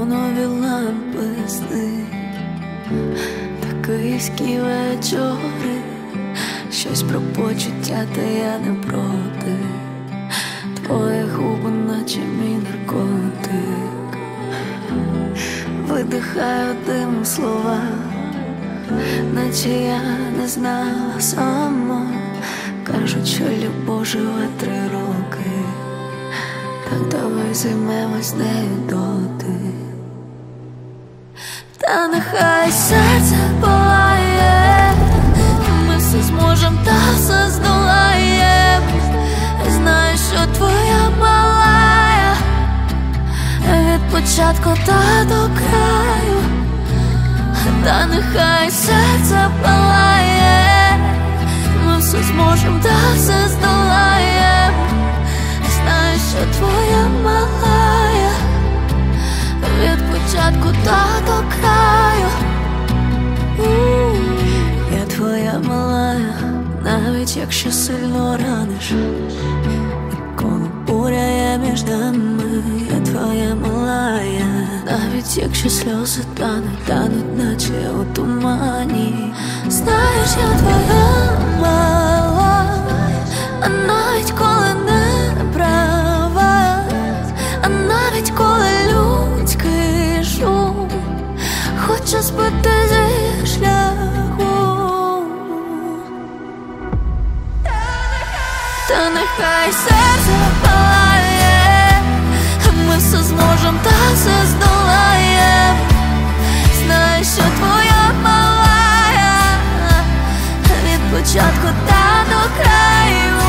неонові лампи сни, київські вечори, щось про почуття, та я не проти. Твої губи, наче мій наркотик. Видихаю дим слова, наче я не знала сама. Кажуть, що любов живе 3 роки. Так давай займемось нею доти. Та нехай серце палає, ми все зможем та все здолаєм. Знаю, що твоя малая від початку та до краю. Та нехай серце палає, ми все зможем та все здолаєм. Знаю, що твоя малая від початку та до краю. Я твоя малая, навіть якщо сильно раниш, і коли буря є між нами. Я твоя малая, навіть якщо сльози тануть, наче у тумані. Знаєш, я твоя малая, а навіть коли не права, а навіть коли людський шум хоче збити зі шляху. Та нехай серце палає, ми все зможем та все здолаєм. Знаю, що твоя малая від початку та до краю.